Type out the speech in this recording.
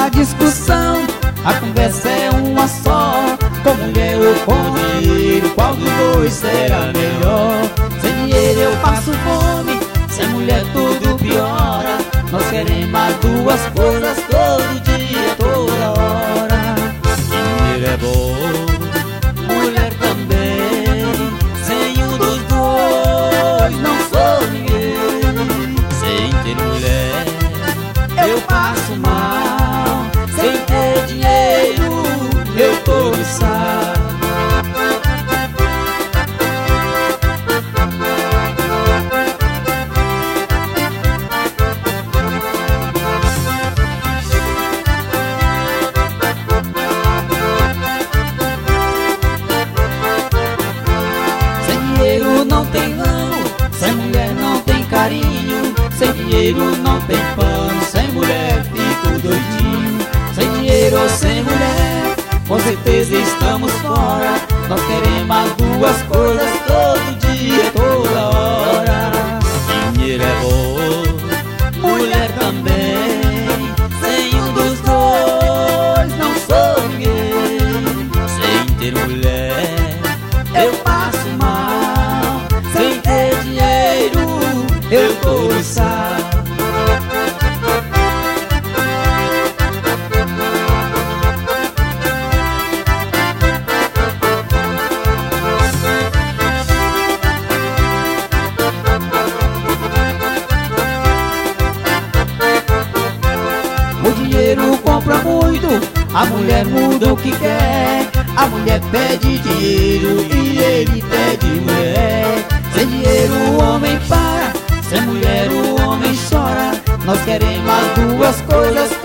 uma discussão, a conversa é uma só. Com mulher ou com dinheiro, qual dos dois será melhor? Sem dinheiro eu passo fome, sem mulher tudo piora. Nós queremos as duas coisas todo dia, toda hora. Dinheiro é bom, Mulher também, sem um dos dois não sou ninguém. sem ter mulher Eu passo mal, sem ter dinheiro eu tô no saco. Sem dinheiro não tem amo, sem mulher não tem carinho. Sem dinheiro não tem pano, sem mulher fico doidinho. Sem dinheiro ou sem mulher, com certeza estamos fora. Nós queremos as duas coisas todo dia, toda hora. dinheiro é bom, Mulher também, sem um dos dois não sou ninguém. sem ter mulher Eu passo mal, sem ter dinheiro eu tô no saco. O dinheiro compra muito, a mulher muda o que quer. A mulher pede dinheiro e ele pede mulher. Sem dinheiro o homem para, sem mulher o homem chora. Nós queremos as duas coisas